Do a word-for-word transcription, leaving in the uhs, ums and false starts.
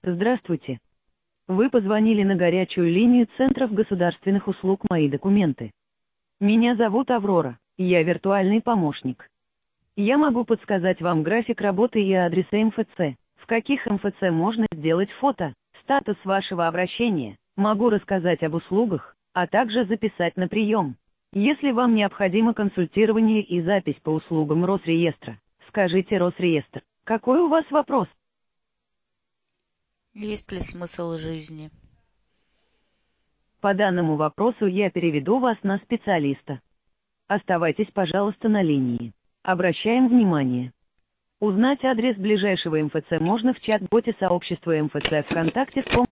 Здравствуйте. Вы позвонили на горячую линию Центров государственных услуг «Мои документы». Меня зовут Аврора, я виртуальный помощник. Я могу подсказать вам график работы и адреса эм эф цэ, в каких эм эф цэ можно сделать фото, статус вашего обращения, могу рассказать об услугах, а также записать на прием. Если вам необходимо консультирование и запись по услугам Росреестра, скажите Росреестр. Какой у вас вопрос? Есть ли смысл жизни? По данному вопросу я переведу вас на специалиста. Оставайтесь, пожалуйста, на линии. Обращаем внимание. Узнать адрес ближайшего эм эф цэ можно в чат-боте сообщества эм эф цэ ВКонтакте с помощью